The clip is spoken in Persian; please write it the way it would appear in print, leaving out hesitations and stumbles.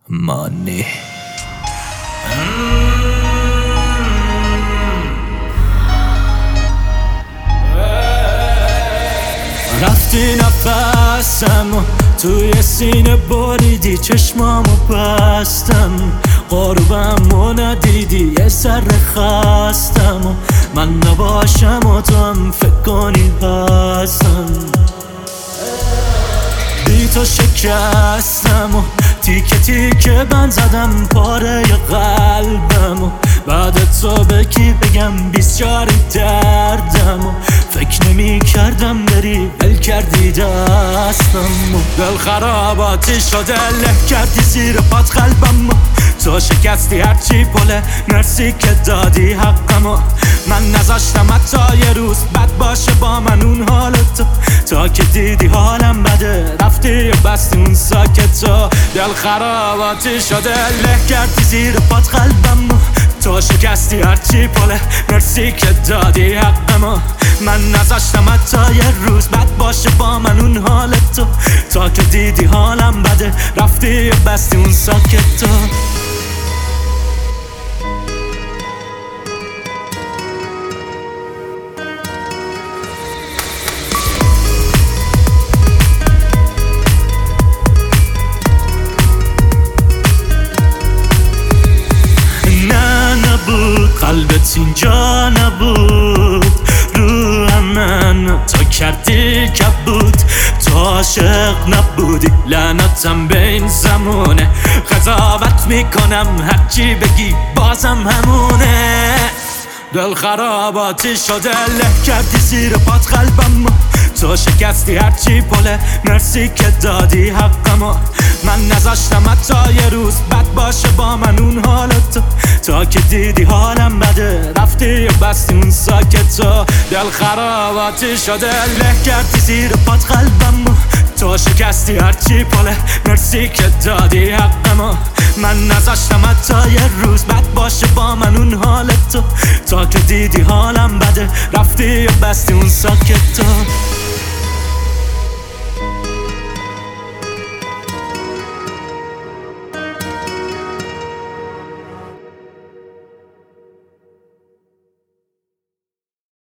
مانی رفتی نفسم و توی سینه بریدی، چشمامو بستم قربمو ندیدی، یه سر خستم و من نباشم و تو هم فکر کنی هستم. بی تو شکستم و تیکه تیکه بند زدم پاره قلبم و بعد تو به کی بگم بیسیاری دردم و فکر نمی کردم بری ول کردی دستم و دل خراباتی شده له کردی زیر پات قلبم و تو شکستی هرچی پله، مرسی که دادی حقم و من نذاشتم حتی یه روز بد باشه با من اون حالت تا که دیدی حالم بده رفتی و بستی اون ساکت و دل خراباتی شده له کردی زیر پات قلبم و تو شکستی هرچی پله، مرسی که دادی حقم و من نذاشتم حتی یه روز بد باشه با من اون حالت تا که دیدی حالم بده رفتی و بستی اون ساکت قلبت اینجا نبود، رو من تا کردی کبود، تو عاشق نبودی، لعنتم به این زمونه، قضاوت میکنم هرچی بگی بازم همونه. دل خراباتی شده له کردی زیر پات قلبم، تو شکستی هرچی پله، مرسی که دادی حقم و من نذاشتم حتی یه روز بد باشه با من اون حالت تا که دیدی حالم بده رفتی و بستی اون ساکت و دل خراباتی شده له کردی زیر پات قلبم، تو شکستی هرچی پله، مرسی که دادی حقم و من نذاشتم حتی یه روز بد باشه با من اون حالت تا که دیدی حالم بده رفتی و بستی اون ساکت